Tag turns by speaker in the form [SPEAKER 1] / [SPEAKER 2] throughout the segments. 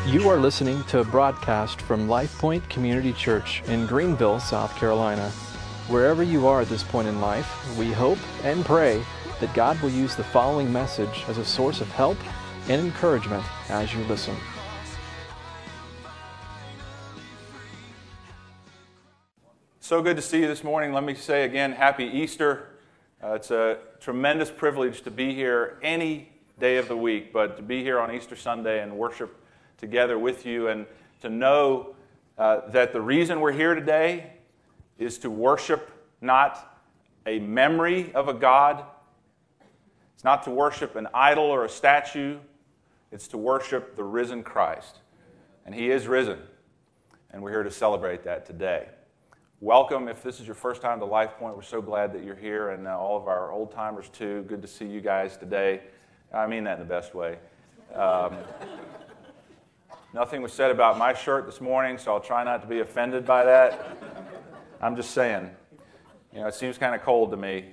[SPEAKER 1] You are listening to a broadcast from Life Point Community Church in Greenville, South Carolina. Wherever you are at this point in life, we hope and pray that God will use the following message as a source of help and encouragement as you listen.
[SPEAKER 2] So good to see you this morning. Let me say again, Happy Easter. It's a tremendous privilege to be here any day of the week, but to be here on Easter Sunday and worship together with you, and to know that the reason we're here today is to worship not a memory of a God. It's not to worship an idol or a statue. It's to worship the risen Christ. And He is risen. And we're here to celebrate that today. Welcome. If this is your first time to Life Point, we're so glad that you're here, and all of our old timers too. Good to see you guys today. I mean that in the best way. Nothing was said about my shirt this morning, so I'll try not to be offended by that. I'm just saying, it seems kind of cold to me.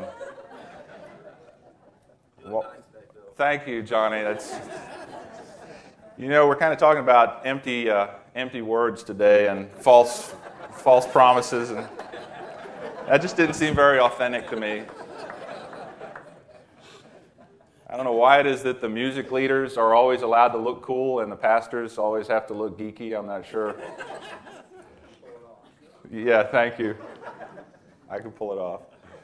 [SPEAKER 2] Well, thank you, Johnny. That's, we're kind of talking about empty words today and false promises, and that just didn't seem very authentic to me. I don't know why it is that the music leaders are always allowed to look cool and the pastors always have to look geeky. I'm not sure. Yeah, thank you. I can pull it off.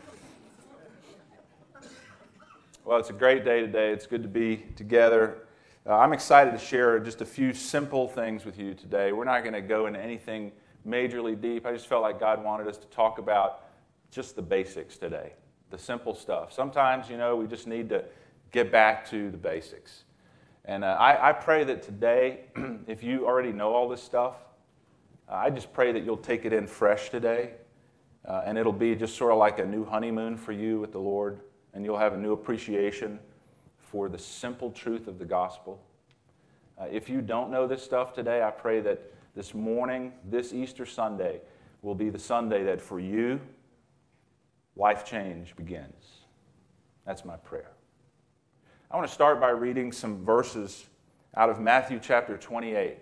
[SPEAKER 2] Well, it's a great day today. It's good to be together. I'm excited to share just a few simple things with you today. We're not going to go into anything majorly deep. I just felt like God wanted us to talk about just the basics today, the simple stuff. Sometimes, we just need to get back to the basics. And I pray that today, if you already know all this stuff, I just pray that you'll take it in fresh today, and it'll be just sort of like a new honeymoon for you with the Lord, and you'll have a new appreciation for the simple truth of the gospel. If you don't know this stuff today, I pray that this morning, this Easter Sunday, will be the Sunday that for you, life change begins. That's my prayer. I want to start by reading some verses out of Matthew chapter 28.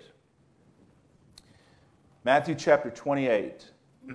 [SPEAKER 2] Matthew chapter 28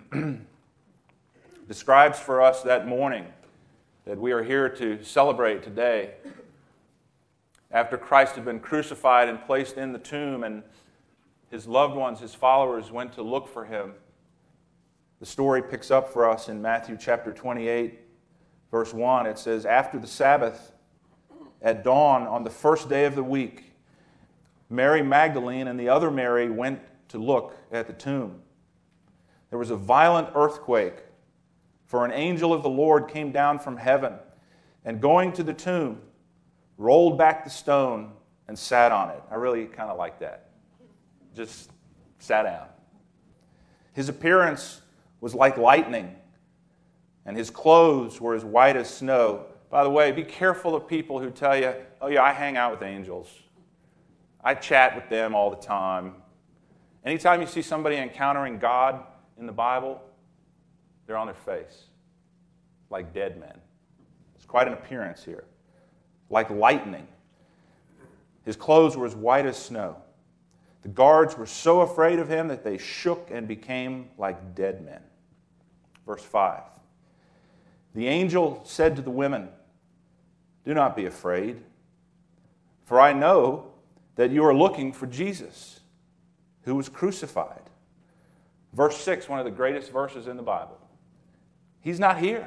[SPEAKER 2] describes for us that morning that we are here to celebrate today. After Christ had been crucified and placed in the tomb, and His loved ones, His followers, went to look for Him. The story picks up for us in Matthew chapter 28, verse 1. It says, "After the Sabbath, at dawn on the first day of the week, Mary Magdalene and the other Mary went to look at the tomb. There was a violent earthquake, for an angel of the Lord came down from heaven, and going to the tomb, rolled back the stone and sat on it." I really kind of like that. Just sat down. "His appearance was like lightning, and his clothes were as white as snow." By the way, be careful of people who tell you, "Oh yeah, I hang out with angels. I chat with them all the time." Anytime you see somebody encountering God in the Bible, they're on their face, like dead men. It's quite an appearance here. Like lightning. His clothes were as white as snow. The guards were so afraid of him that they shook and became like dead men. Verse 5. The angel said to the women, "Do not be afraid, for I know that you are looking for Jesus, who was crucified." Verse 6, one of the greatest verses in the Bible. He's not here.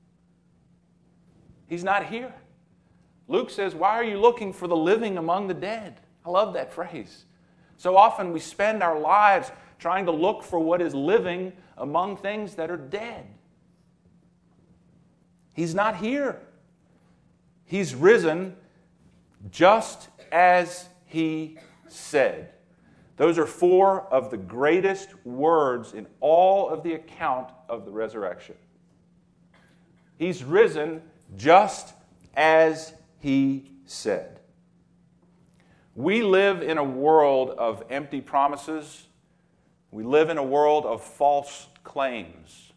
[SPEAKER 2] He's not here. Luke says, "Why are you looking for the living among the dead?" I love that phrase. So often we spend our lives trying to look for what is living among things that are dead. He's not here. He's risen just as He said. Those are four of the greatest words in all of the account of the resurrection. He's risen just as He said. We live in a world of empty promises. We live in a world of false claims.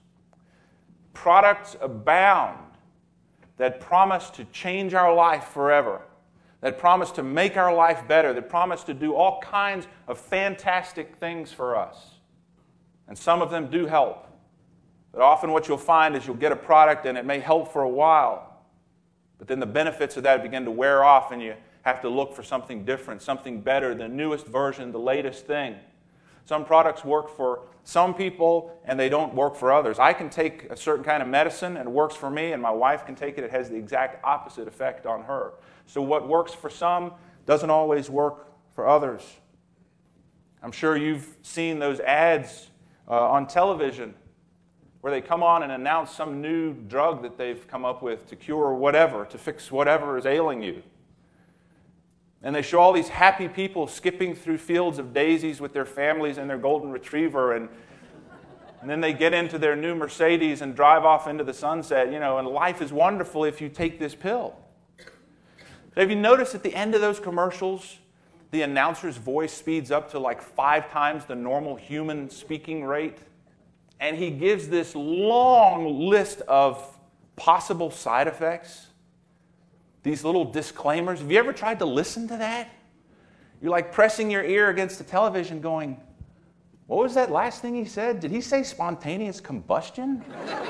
[SPEAKER 2] Products abound that promise to change our life forever. that promise to make our life better, that promise to do all kinds of fantastic things for us. And some of them do help. But often what you'll find is you'll get a product and it may help for a while, but then the benefits of that begin to wear off and you have to look for something different, something better, the newest version, the latest thing. Some products work for some people and they don't work for others. I can take a certain kind of medicine and it works for me, and my wife can take it, it has the exact opposite effect on her. So what works for some doesn't always work for others. I'm sure you've seen those ads on television where they come on and announce some new drug that they've come up with to cure whatever, to fix whatever is ailing you. And they show all these happy people skipping through fields of daisies with their families and their golden retriever, and then they get into their new Mercedes and drive off into the sunset, and life is wonderful if you take this pill. But have you noticed at the end of those commercials, the announcer's voice speeds up to like 5 times the normal human speaking rate? And he gives this long list of possible side effects, these little disclaimers. Have you ever tried to listen to that? You're like pressing your ear against the television going, what was that last thing he said? Did he say spontaneous combustion?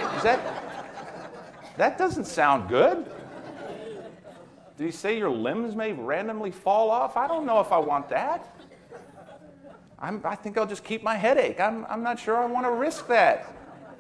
[SPEAKER 2] That doesn't sound good. Did he say your limbs may randomly fall off? I don't know if I want that. I think I'll just keep my headache. I'm not sure I want to risk that.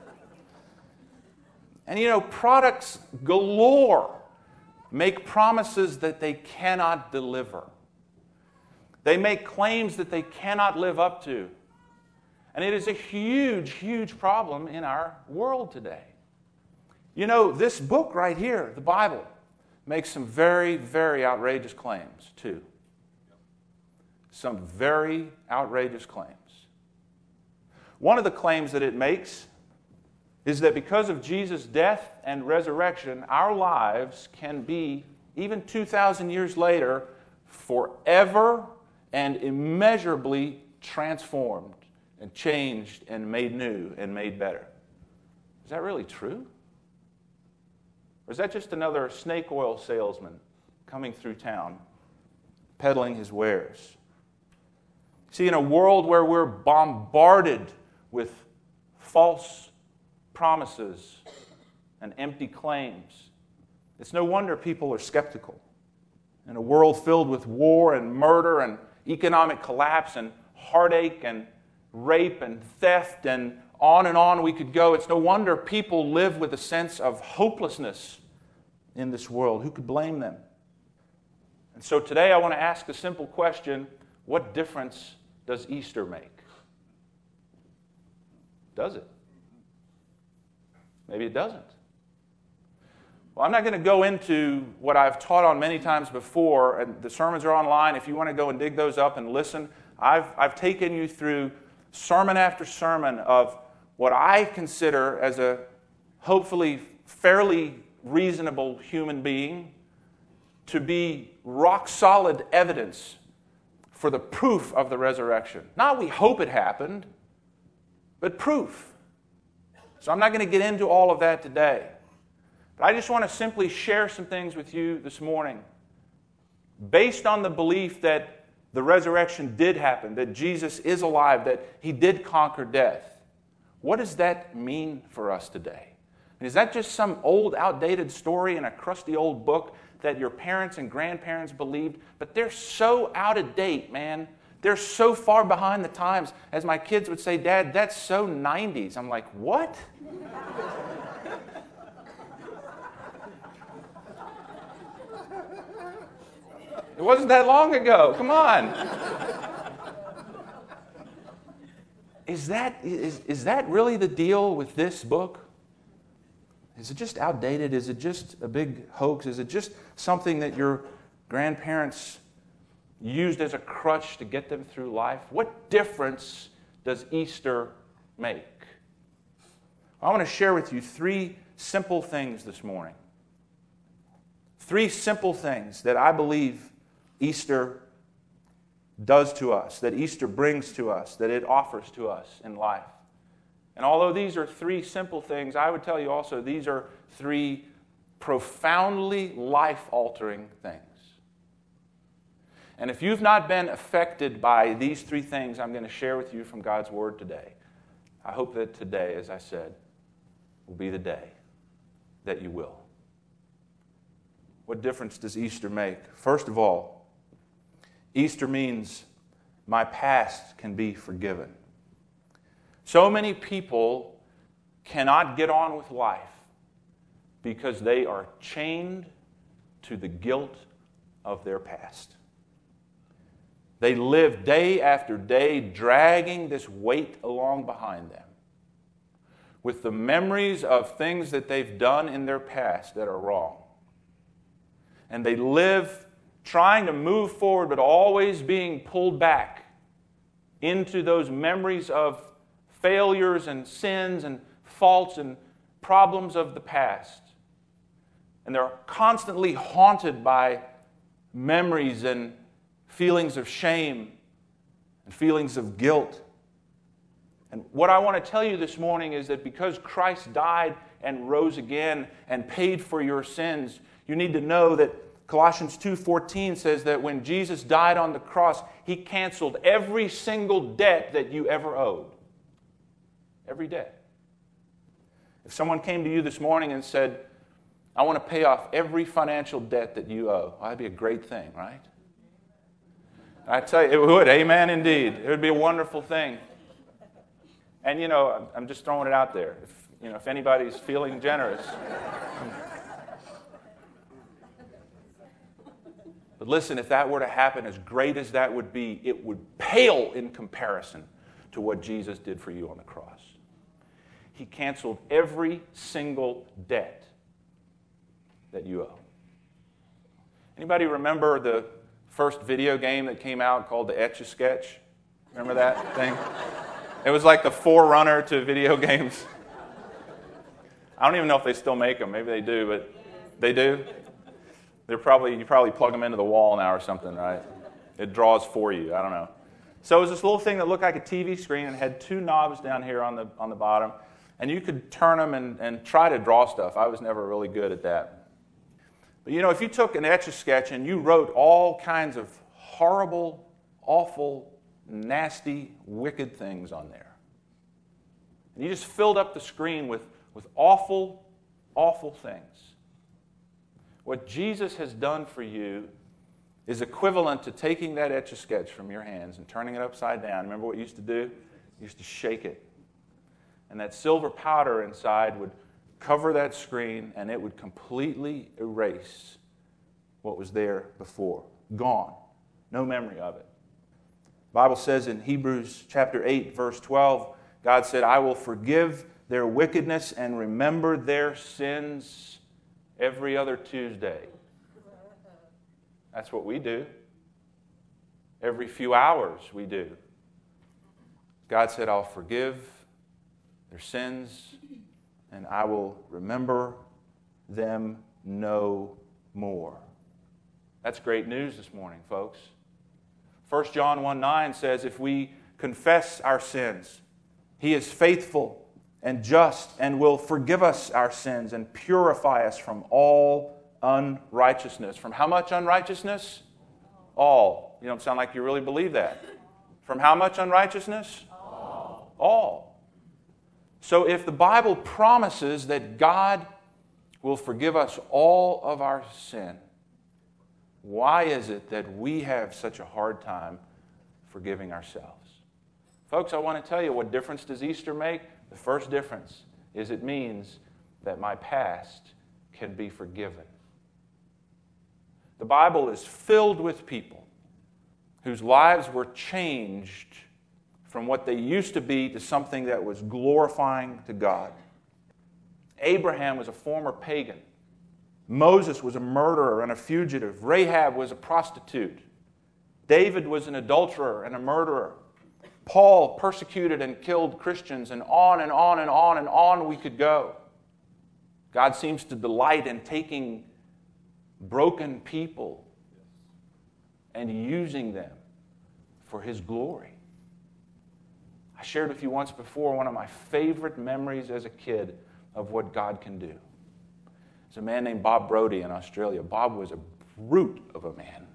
[SPEAKER 2] And products galore make promises that they cannot deliver. They make claims that they cannot live up to. And it is a huge, huge problem in our world today. This book right here, the Bible, makes some very, very outrageous claims, too. Some very outrageous claims. One of the claims that it makes is that because of Jesus' death and resurrection, our lives can be, even 2,000 years later, forever and immeasurably transformed and changed and made new and made better. Is that really true? Or is that just another snake oil salesman coming through town, peddling his wares? See, in a world where we're bombarded with false promises and empty claims, it's no wonder people are skeptical. In a world filled with war and murder and economic collapse and heartache and rape and theft and on we could go, it's no wonder people live with a sense of hopelessness in this world. Who could blame them? And so today I want to ask a simple question: what difference does Easter make? Does it? Maybe it doesn't. Well, I'm not going to go into what I've taught on many times before, and the sermons are online. If you want to go and dig those up and listen, I've taken you through sermon after sermon of what I consider as a hopefully fairly reasonable human being to be rock-solid evidence for the proof of the resurrection. Not we hope it happened, but proof. So I'm not going to get into all of that today. But I just want to simply share some things with you this morning based on the belief that the resurrection did happen, that Jesus is alive, that he did conquer death. What does that mean for us today? And is that just some old, outdated story in a crusty old book that your parents and grandparents believed? But they're so out of date, man. They're so far behind the times. As my kids would say, Dad, that's so 90s. I'm like, what? It wasn't that long ago. Come on. Is that really the deal with this book? Is it just outdated? Is it just a big hoax? Is it just something that your grandparents used as a crutch to get them through life? What difference does Easter make? I want to share with you 3 simple things this morning. 3 simple things that I believe Easter does to us, that Easter brings to us, that it offers to us in life. And although these are 3 simple things, I would tell you also these are 3 profoundly life-altering things. And if you've not been affected by these three things I'm going to share with you from God's Word today, I hope that today, as I said, will be the day that you will. What difference does Easter make? First of all, Easter means my past can be forgiven. So many people cannot get on with life because they are chained to the guilt of their past. They live day after day dragging this weight along behind them with the memories of things that they've done in their past that are wrong. And they live trying to move forward, but always being pulled back into those memories of failures and sins and faults and problems of the past. And they're constantly haunted by memories and feelings of shame and feelings of guilt. And what I want to tell you this morning is that because Christ died and rose again and paid for your sins, you need to know that Colossians 2:14 says that when Jesus died on the cross, He canceled every single debt that you ever owed. Every debt. If someone came to you this morning and said, I want to pay off every financial debt that you owe, well, that'd be a great thing, right? I tell you, it would. Amen, indeed. It would be a wonderful thing. And, I'm just throwing it out there. If anybody's feeling generous. But listen, if that were to happen, as great as that would be, it would pale in comparison to what Jesus did for you on the cross. He canceled every single debt that you owe. Anybody remember the first video game that came out called the Etch-a-Sketch? Remember that thing? It was like the forerunner to video games. I don't even know if they still make them. Maybe they do, but they do. You probably plug them into the wall now or something, right? It draws for you. I don't know. So it was this little thing that looked like a TV screen and had two knobs down here on the bottom, and you could turn them and try to draw stuff. I was never really good at that. But if you took an Etch-a-Sketch and you wrote all kinds of horrible, awful, nasty, wicked things on there, and you just filled up the screen with awful, awful things, what Jesus has done for you is equivalent to taking that Etch-a-Sketch from your hands and turning it upside down. Remember what you used to do? You used to shake it. And that silver powder inside would cover that screen, and it would completely erase what was there before. Gone. No memory of it. The Bible says in Hebrews chapter 8, verse 12, God said, I will forgive their wickedness and remember their sins every other Tuesday. That's what we do. Every few hours we do. God said, I'll forgive their sins and I will remember them no more. That's great news this morning, folks. 1 John 1:9 says, if we confess our sins, He is faithful and just and will forgive us our sins and purify us from all unrighteousness. From how much unrighteousness? All. You don't sound like you really believe that. From how much unrighteousness? All. So if the Bible promises that God will forgive us all of our sin, why is it that we have such a hard time forgiving ourselves? Folks, I want to tell you, what difference does Easter make? The first difference is it means that my past can be forgiven. The Bible is filled with people whose lives were changed from what they used to be to something that was glorifying to God. Abraham was a former pagan. Moses was a murderer and a fugitive. Rahab was a prostitute. David was an adulterer and a murderer. Paul persecuted and killed Christians, and on and on and on and on we could go. God seems to delight in taking broken people and using them for His glory. I shared with you once before one of my favorite memories as a kid of what God can do. There's a man named Bob Brody in Australia. Bob was a brute of a man.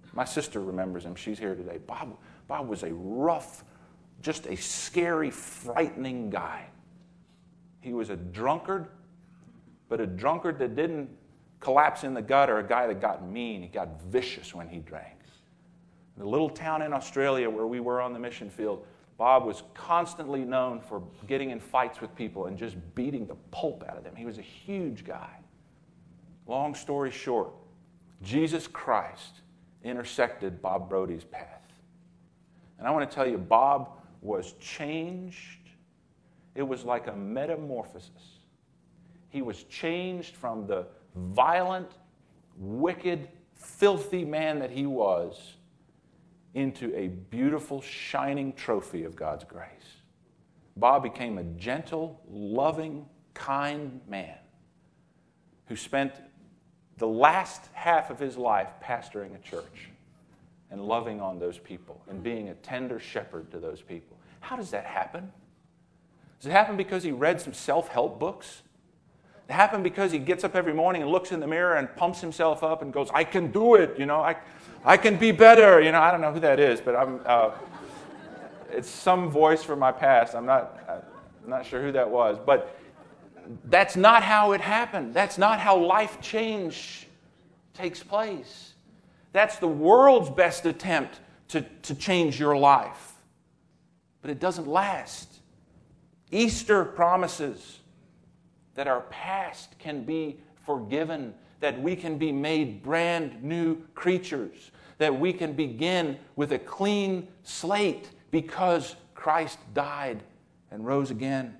[SPEAKER 2] My sister remembers him. She's here today. Bob was a rough, just a scary, frightening guy. He was a drunkard, but a drunkard that didn't collapse in the gutter, a guy that got mean. He got vicious when he drank. In the little town in Australia where we were on the mission field, Bob was constantly known for getting in fights with people and just beating the pulp out of them. He was a huge guy. Long story short, Jesus Christ intersected Bob Brody's path. And I want to tell you, Bob was changed. It was like a metamorphosis. He was changed from the violent, wicked, filthy man that he was into a beautiful, shining trophy of God's grace. Bob became a gentle, loving, kind man who spent the last half of his life pastoring a church and loving on those people and being a tender shepherd to those people. How does that happen? Does it happen because he read some self-help books? Does it happen because he gets up every morning and looks in the mirror and pumps himself up and goes, I can do it, I can be better. I don't know who that is, but it's some voice from my past. I'm not sure who that was. But that's not how it happened. That's not how life change takes place. That's the world's best attempt to change your life. But it doesn't last. Easter promises that our past can be forgiven, that we can be made brand new creatures, that we can begin with a clean slate because Christ died and rose again.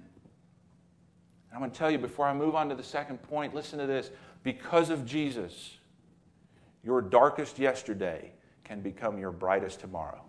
[SPEAKER 2] I'm going to tell you before I move on to the second point, listen to this. Because of Jesus, your darkest yesterday can become your brightest tomorrow.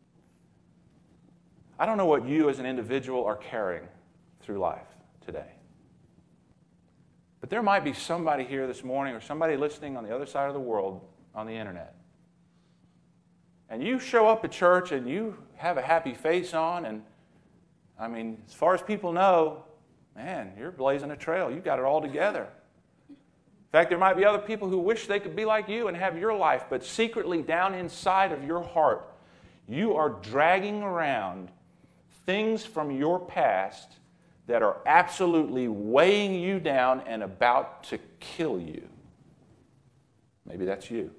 [SPEAKER 2] I don't know what you as an individual are carrying through life today. But there might be somebody here this morning or somebody listening on the other side of the world on the internet. And you show up at church and you have a happy face on, and as far as people know, man, you're blazing a trail. You've got it all together. In fact, there might be other people who wish they could be like you and have your life, but secretly down inside of your heart, you are dragging around things from your past that are absolutely weighing you down and about to kill you. Maybe that's you.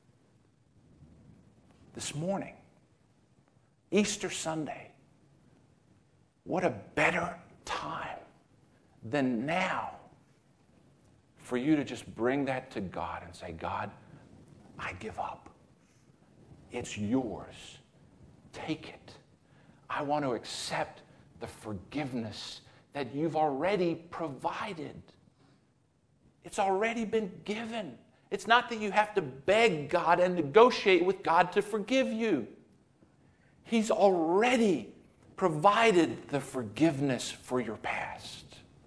[SPEAKER 2] This morning, Easter Sunday, what a better time than now for you to just bring that to God and say, God, I give up. It's yours. Take it. I want to accept the forgiveness that you've already provided. It's already been given. It's not that you have to beg God and negotiate with God to forgive you. He's already provided the forgiveness for your past.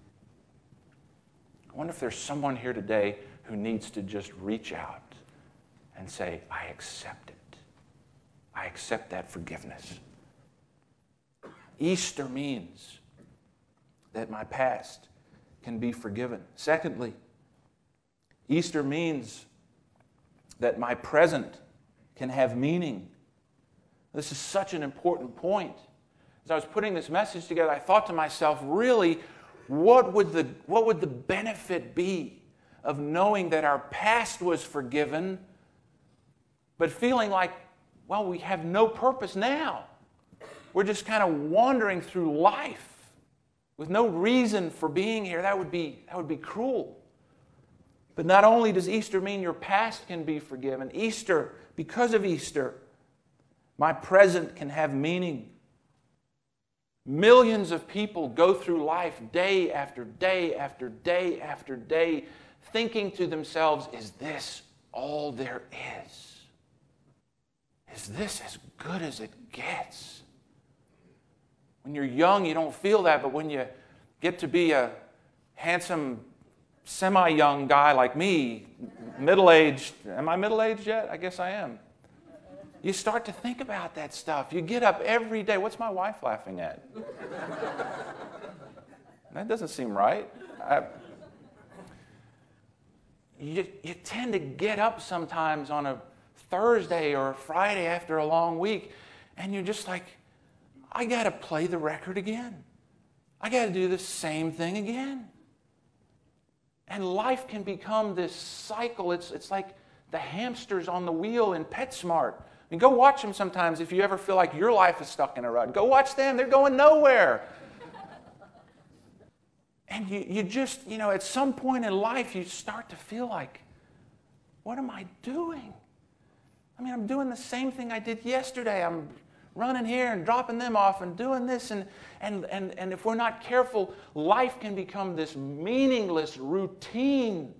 [SPEAKER 2] I wonder if there's someone here today who needs to just reach out and say, I accept it. I accept that forgiveness. Easter means that my past can be forgiven. Secondly, Easter means that my present can have meaning. This is such an important point. As I was putting this message together, I thought to myself, really, what would the benefit be of knowing that our past was forgiven, but feeling like, well, we have no purpose now. We're just kind of wandering through life with no reason for being here. That would be cruel. But not only does Easter mean your past can be forgiven, Easter, because of Easter, my present can have meaning. Millions of people go through life day after day after day after day thinking to themselves, is this all there is? Is this as good as it gets? When you're young, you don't feel that, but when you get to be a handsome, semi-young guy like me, middle-aged, am I middle-aged yet? I guess I am. You start to think about that stuff. You get up every day. What's my wife laughing at? That doesn't seem right. You tend to get up sometimes on a Thursday or Friday after a long week, and you're just like, I got to play the record again. I got to do the same thing again. And life can become this cycle. It's like the hamsters on the wheel in PetSmart. I mean, go watch them sometimes if you ever feel like your life is stuck in a rut. Go watch them. They're going nowhere. And you just, at some point in life, you start to feel like, what am I doing? I mean, I'm doing the same thing I did yesterday. I'm running here and dropping them off and doing this. And if we're not careful, life can become this meaningless routine.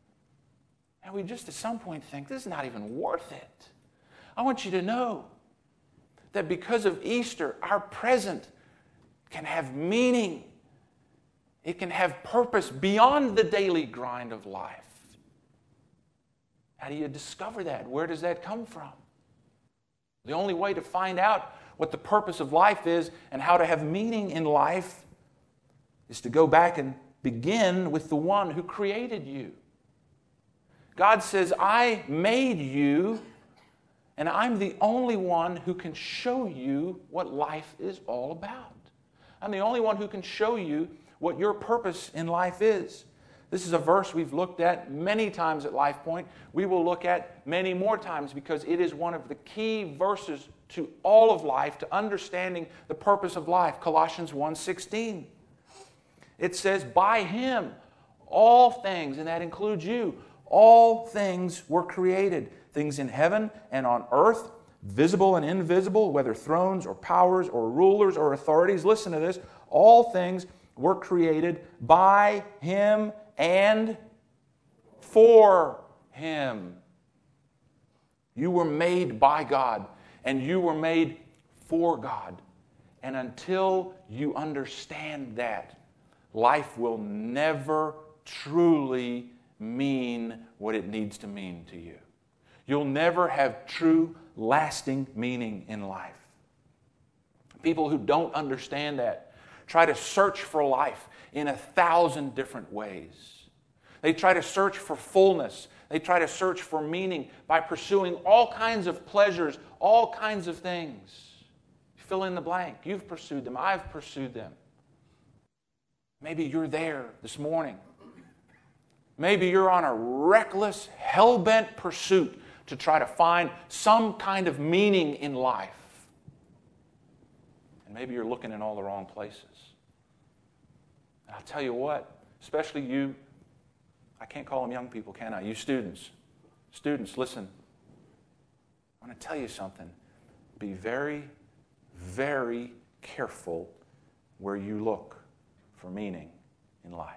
[SPEAKER 2] And we just at some point think, this is not even worth it. I want you to know that because of Easter, our present can have meaning. It can have purpose beyond the daily grind of life. How do you discover that? Where does that come from? The only way to find out what the purpose of life is and how to have meaning in life is to go back and begin with the one who created you. God says, I made you, and I'm the only one who can show you what life is all about. I'm the only one who can show you what your purpose in life is. This is a verse we've looked at many times at Life Point. We will look at many more times because it is one of the key verses to all of life, to understanding the purpose of life. Colossians 1:16. It says, by Him, all things, and that includes you, all things were created. Things in heaven and on earth, visible and invisible, whether thrones or powers or rulers or authorities. Listen to this. All things were created by Him and for Him. You were made by God, and you were made for God. And until you understand that, life will never truly mean what it needs to mean to you. You'll never have true, lasting meaning in life. People who don't understand that try to search for life in 1,000 different ways. They try to search for fullness. They try to search for meaning by pursuing all kinds of pleasures, all kinds of things. Fill in the blank. You've pursued them. I've pursued them. Maybe you're there this morning. Maybe you're on a reckless, hell-bent pursuit to try to find some kind of meaning in life. And maybe you're looking in all the wrong places. And I'll tell you what, especially you, I can't call them young people, can I? You students. Students, listen. I want to tell you something. Be very, very careful where you look for meaning in life.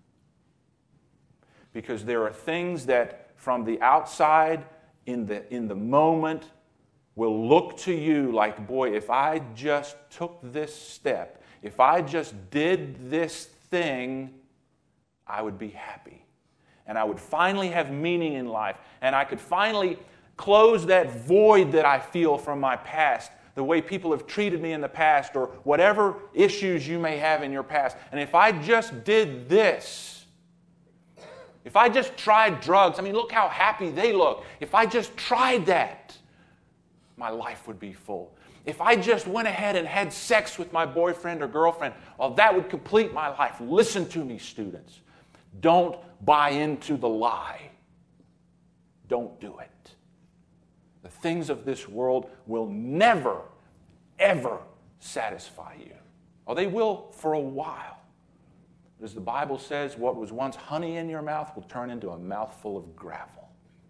[SPEAKER 2] Because there are things that from the outside, in the moment, will look to you like, boy, if I just took this step, if I just did this thing, I would be happy. And I would finally have meaning in life. And I could finally close that void that I feel from my past, the way people have treated me in the past, or whatever issues you may have in your past. And if I just did this, if I just tried drugs, I mean, look how happy they look. If I just tried that, my life would be full. If I just went ahead and had sex with my boyfriend or girlfriend, well, that would complete my life. Listen to me, students. Don't buy into the lie. Don't do it. The things of this world will never, ever satisfy you. Or they will for a while. As the Bible says, what was once honey in your mouth will turn into a mouthful of gravel.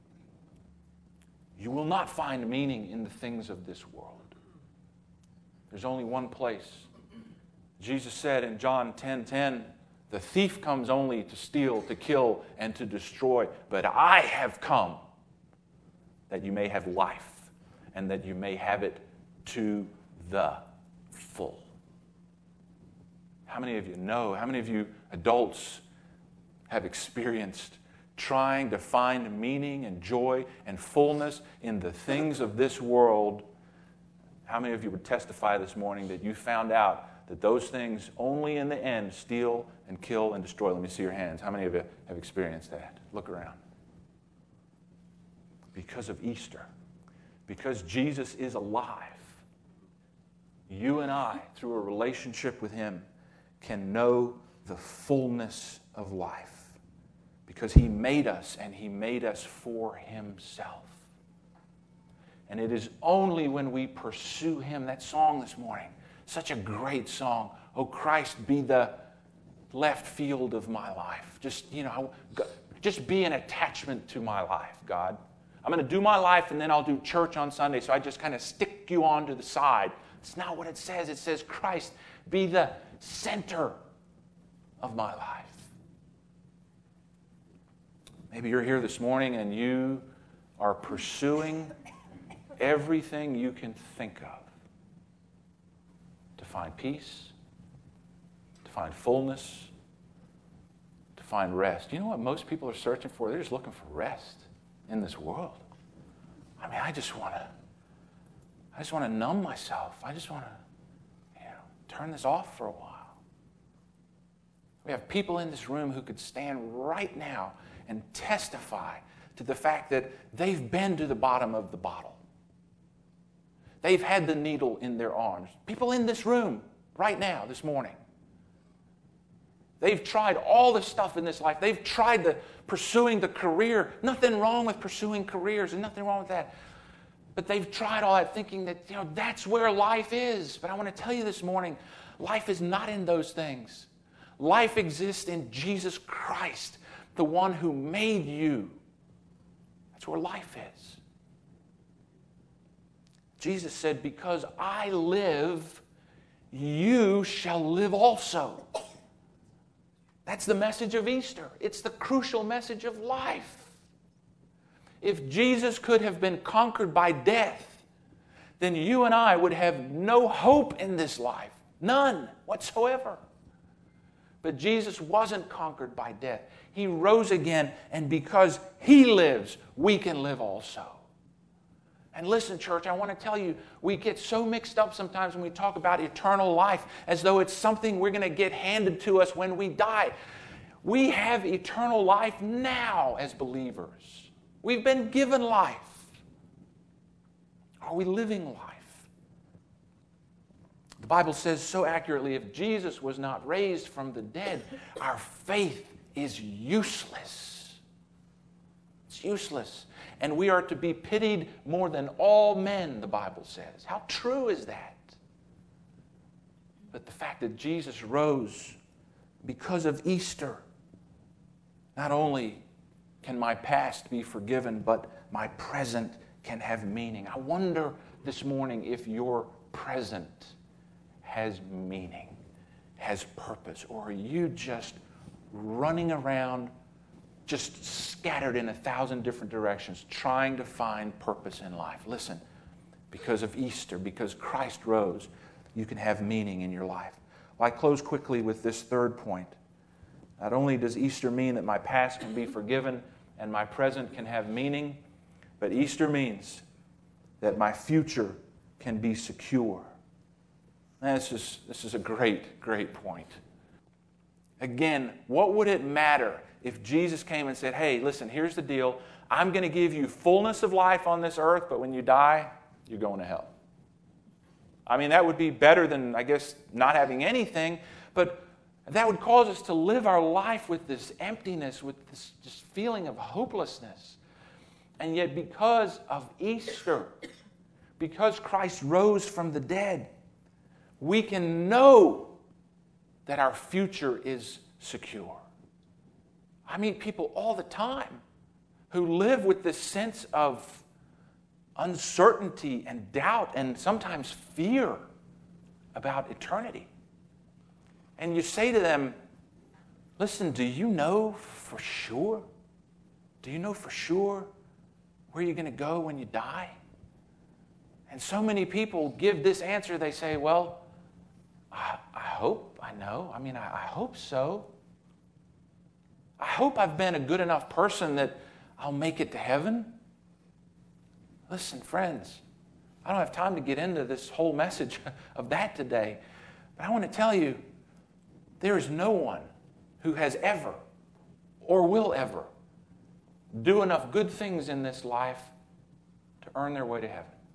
[SPEAKER 2] You will not find meaning in the things of this world. There's only one place. Jesus said in John 10:10, the thief comes only to steal, to kill, and to destroy. But I have come that you may have life, and that you may have it to the full. How many of you know, how many of you adults have experienced trying to find meaning and joy and fullness in the things of this world? How many of you would testify this morning that you found out that those things only in the end steal and kill and destroy? Let me see your hands. How many of you have experienced that? Look around. Because of Easter, because Jesus is alive, you and I, through a relationship with Him, can know the fullness of life. Because He made us, and He made us for Himself. And it is only when we pursue Him, that song this morning, such a great song, "Oh Christ, be the left field of my life." Just be an attachment to my life, God. I'm going to do my life and then I'll do church on Sunday, so I just kind of stick you on to the side. It's not what it says. It says, Christ, be the center of my life. Maybe you're here this morning and you are pursuing everything you can think of to find peace, to find fullness, to find rest. You know what most people are searching for? They're just looking for rest in this world. I mean, I just want to numb myself. I just want to, turn this off for a while. We have people in this room who could stand right now and testify to the fact that they've been to the bottom of the bottle. They've had the needle in their arms. People in this room right now, this morning. They've tried all the stuff in this life. They've tried pursuing the career. Nothing wrong with pursuing careers. There's nothing wrong with that. But they've tried all that thinking that, that's where life is. But I want to tell you this morning, life is not in those things. Life exists in Jesus Christ, the one who made you. That's where life is. Jesus said, because I live, you shall live also. That's the message of Easter. It's the crucial message of life. If Jesus could have been conquered by death, then you and I would have no hope in this life. None whatsoever. But Jesus wasn't conquered by death. He rose again, and because He lives, we can live also. And listen, church, I want to tell you, we get so mixed up sometimes when we talk about eternal life as though it's something we're going to get handed to us when we die. We have eternal life now as believers. We've been given life. Are we living life? The Bible says so accurately, if Jesus was not raised from the dead, our faith is useless. It's useless. And we are to be pitied more than all men, the Bible says. How true is that? But the fact that Jesus rose because of Easter, not only can my past be forgiven, but my present can have meaning. I wonder this morning if your present has meaning, has purpose, or are you just running around, just scattered in 1,000 different directions, trying to find purpose in life? Listen, because of Easter, because Christ rose, you can have meaning in your life. Well, I close quickly with this third point. Not only does Easter mean that my past can be forgiven and my present can have meaning, but Easter means that my future can be secure. And this is a great, great point. Again, what would it matter if Jesus came and said, hey, listen, here's the deal. I'm going to give you fullness of life on this earth, but when you die, you're going to hell. I mean, that would be better than, I guess, not having anything, but that would cause us to live our life with this emptiness, with this just feeling of hopelessness. And yet because of Easter, because Christ rose from the dead, we can know that our future is secure. I meet people all the time who live with this sense of uncertainty and doubt and sometimes fear about eternity. And you say to them, listen, do you know for sure? Do you know for sure where you're going to go when you die? And so many people give this answer. They say, well, I hope I know. I mean, I hope so. I hope I've been a good enough person that I'll make it to heaven. Listen, friends, I don't have time to get into this whole message of that today. But I want to tell you, there is no one who has ever or will ever do enough good things in this life to earn their way to heaven.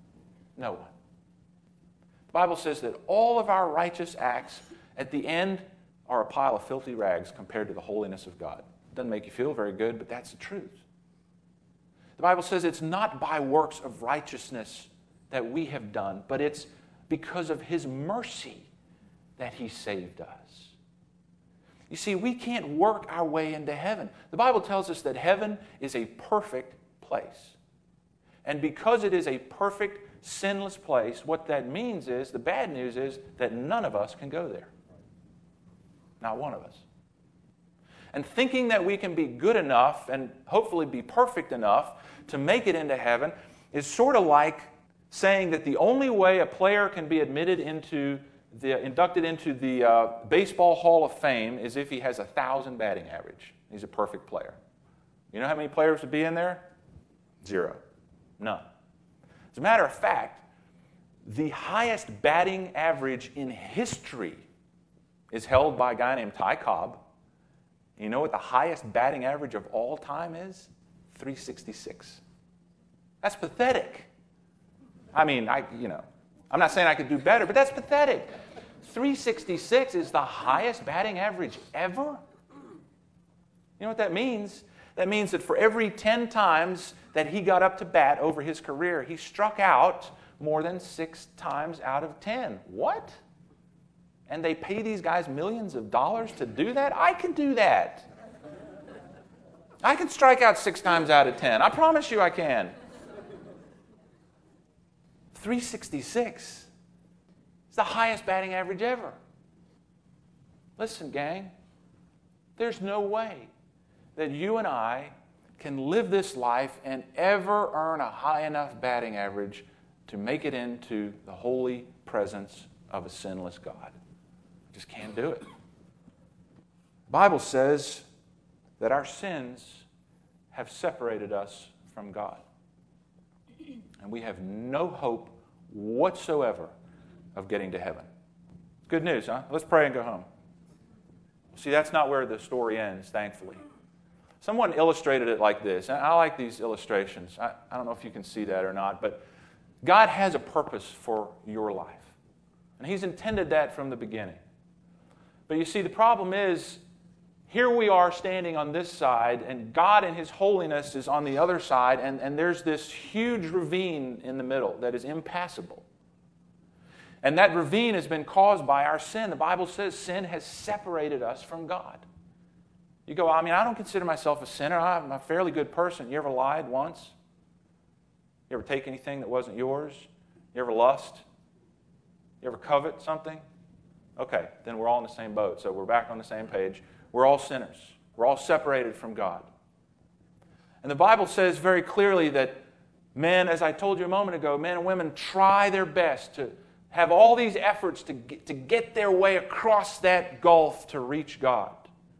[SPEAKER 2] No one. The Bible says that all of our righteous acts at the end are a pile of filthy rags compared to the holiness of God. Doesn't make you feel very good, but that's the truth. The Bible says it's not by works of righteousness that we have done, but it's because of His mercy that He saved us. You see, we can't work our way into heaven. The Bible tells us that heaven is a perfect place. And because it is a perfect, sinless place, what that means is, the bad news is that none of us can go there. Not one of us. And thinking that we can be good enough and hopefully be perfect enough to make it into heaven is sort of like saying that the only way a player can be inducted into the Baseball Hall of Fame is if he has 1,000 batting average. He's a perfect player. You know how many players would be in there? 0. None. As a matter of fact, the highest batting average in history is held by a guy named Ty Cobb. You know what the highest batting average of all time is? 366. That's pathetic. I mean, I'm not saying I could do better, but that's pathetic. 366 is the highest batting average ever? You know what that means? That means that for every 10 times that he got up to bat over his career, he struck out more than 6 times out of 10. What? And they pay these guys millions of dollars to do that? I can do that. I can strike out 6 times out of 10. I promise you I can. 366 is the highest batting average ever. Listen, gang, there's no way that you and I can live this life and ever earn a high enough batting average to make it into the holy presence of a sinless God. Just can't do it. The Bible says that our sins have separated us from God. And we have no hope whatsoever of getting to heaven. Good news, huh? Let's pray and go home. See, that's not where the story ends, thankfully. Someone illustrated it like this. And I like these illustrations. I don't know if you can see that or not, but God has a purpose for your life. And He's intended that from the beginning. But you see, the problem is, here we are standing on this side, and God in His holiness is on the other side, and there's this huge ravine in the middle that is impassable. And that ravine has been caused by our sin. The Bible says sin has separated us from God. You go, I don't consider myself a sinner. I'm a fairly good person. You ever lied once? You ever take anything that wasn't yours? You ever lust? You ever covet something? Okay, then we're all in the same boat. So we're back on the same page. We're all sinners. We're all separated from God. And the Bible says very clearly that men, as I told you a moment ago, men and women try their best to have all these efforts to get their way across that gulf to reach God.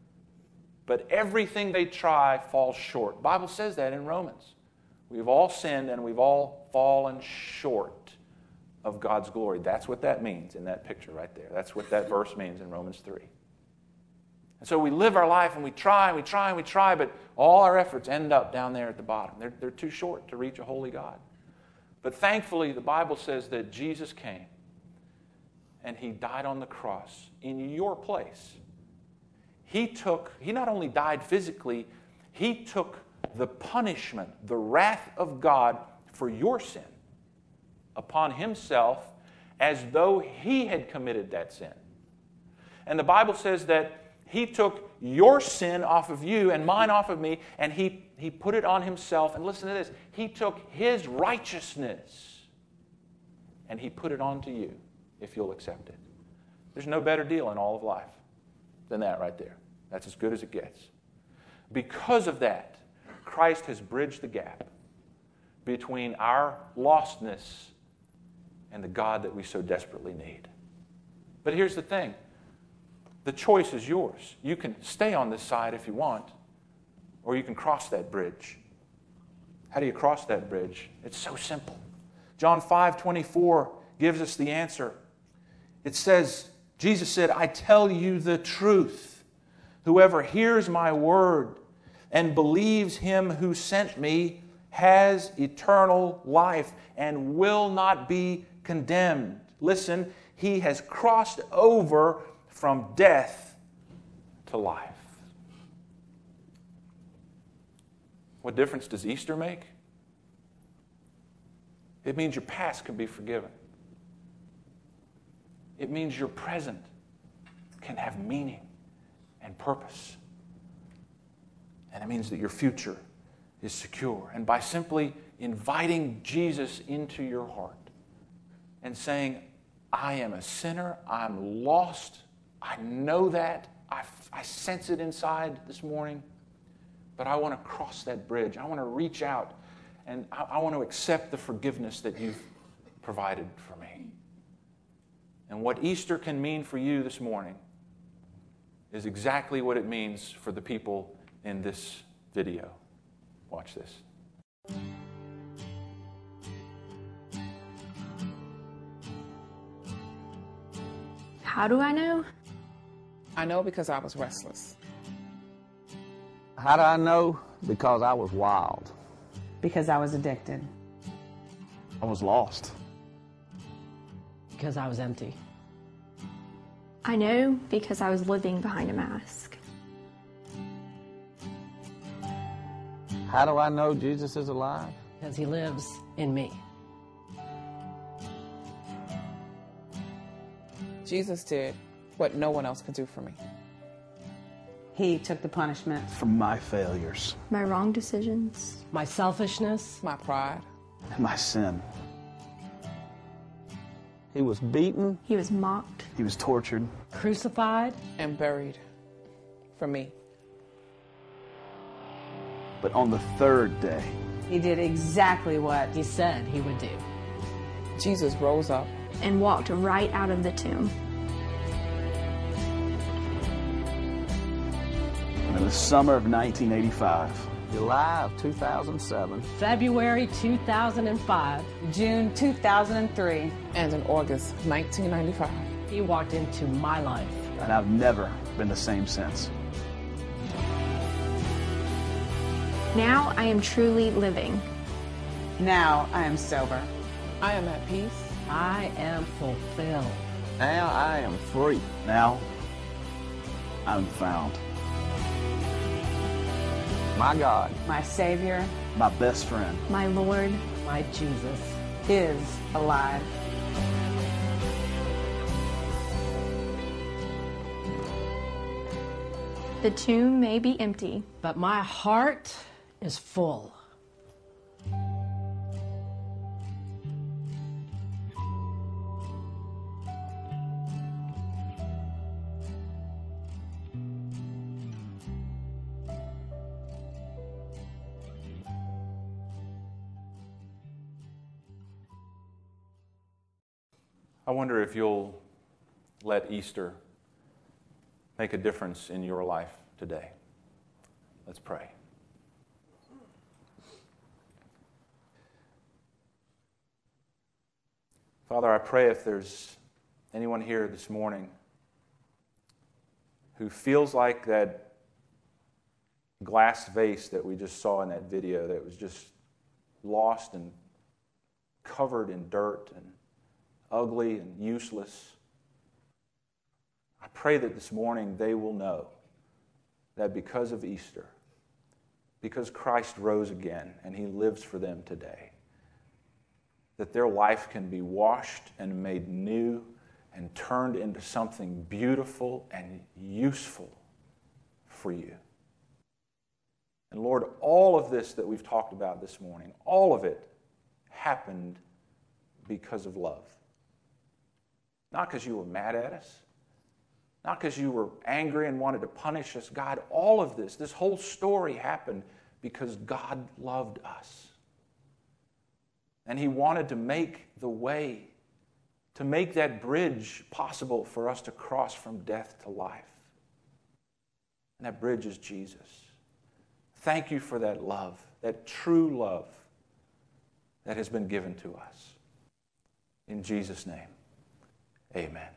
[SPEAKER 2] But everything they try falls short. The Bible says that in Romans. We've all sinned and we've all fallen short of God's glory. That's what that means in that picture right there. That's what that verse means in Romans 3. And so we live our life and we try, but all our efforts end up down there at the bottom. They're too short to reach a holy God. But thankfully, the Bible says that Jesus came and He died on the cross in your place. He not only died physically, He took the punishment, the wrath of God for your sin upon Himself as though He had committed that sin. And the Bible says that He took your sin off of you and mine off of me, and He put it on Himself. And listen to this. He took His righteousness and He put it onto you if you'll accept it. There's no better deal in all of life than that right there. That's as good as it gets. Because of that, Christ has bridged the gap between our lostness and the God that we so desperately need. But here's the thing. The choice is yours. You can stay on this side if you want, or you can cross that bridge. How do you cross that bridge? It's so simple. John 5:24 gives us the answer. It says, Jesus said, I tell you the truth. Whoever hears my word and believes Him who sent me has eternal life and will not be condemned. Listen, he has crossed over from death to life. What difference does Easter make? It means your past can be forgiven. It means your present can have meaning and purpose. And it means that your future is secure. And by simply inviting Jesus into your heart and saying, I am a sinner, I'm lost, I know that, I sense it inside this morning, but I want to cross that bridge. I want to reach out and I want to accept the forgiveness that you've provided for me. And what Easter can mean for you this morning is exactly what it means for the people in this video. Watch this.
[SPEAKER 3] How do I know?
[SPEAKER 4] I know because I was restless.
[SPEAKER 5] How do I know? Because I was wild.
[SPEAKER 6] Because I was addicted.
[SPEAKER 5] I was lost.
[SPEAKER 7] Because I was empty.
[SPEAKER 3] I know because I was living behind a mask.
[SPEAKER 5] How do I know Jesus is alive?
[SPEAKER 7] Because he lives in me.
[SPEAKER 4] Jesus did what no one else could do for me.
[SPEAKER 6] He took the punishment.
[SPEAKER 5] For my failures.
[SPEAKER 3] My wrong decisions.
[SPEAKER 7] My selfishness.
[SPEAKER 4] My pride.
[SPEAKER 5] And my sin. He was beaten.
[SPEAKER 3] He was mocked.
[SPEAKER 5] He was tortured.
[SPEAKER 7] Crucified.
[SPEAKER 4] And buried for me.
[SPEAKER 5] But on the third day,
[SPEAKER 6] He did exactly what
[SPEAKER 7] He said he would do.
[SPEAKER 4] Jesus rose up.
[SPEAKER 3] And walked right out of the tomb.
[SPEAKER 5] in the summer of 1985. July of 2007.
[SPEAKER 7] February 2005.
[SPEAKER 6] June 2003.
[SPEAKER 4] And in August 1995.
[SPEAKER 7] He walked into my life.
[SPEAKER 5] And I've never been the same since.
[SPEAKER 3] Now I am truly living.
[SPEAKER 6] Now I am sober.
[SPEAKER 4] I am at peace.
[SPEAKER 7] I am fulfilled.
[SPEAKER 5] Now I am free. Now I'm found. My God,
[SPEAKER 6] My Savior
[SPEAKER 5] my best friend,
[SPEAKER 3] My Lord,
[SPEAKER 7] My Jesus.
[SPEAKER 6] is alive.
[SPEAKER 3] the tomb may be empty,
[SPEAKER 7] But my heart is full.
[SPEAKER 2] I wonder if you'll let Easter make a difference in your life today. Let's pray. Father, I pray if there's anyone here this morning who feels like that glass vase that we just saw in that video that was just lost and covered in dirt and ugly and useless, I pray that this morning they will know that because of Easter, because Christ rose again and He lives for them today, that their life can be washed and made new and turned into something beautiful and useful for you. And Lord, all of this that we've talked about this morning, all of it happened because of love. Not because you were mad at us, not because you were angry and wanted to punish us. God, all of this whole story happened because God loved us. And He wanted to make the way, to make that bridge possible for us to cross from death to life. And that bridge is Jesus. Thank you for that love, that true love that has been given to us. In Jesus' name, amen.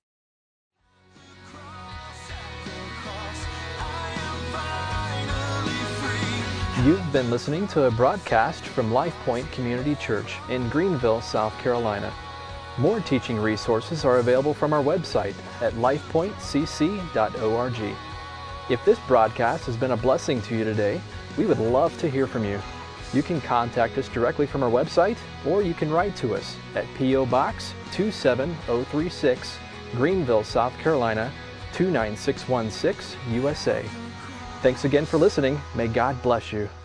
[SPEAKER 1] You've been listening to a broadcast from Life Point Community Church in Greenville, South Carolina. More teaching resources are available from our website at lifepointcc.org. If this broadcast has been a blessing to you today, we would love to hear from you. You can contact us directly from our website, or you can write to us at P.O. Box 27036, Greenville, South Carolina 29616, USA. Thanks again for listening. May God bless you.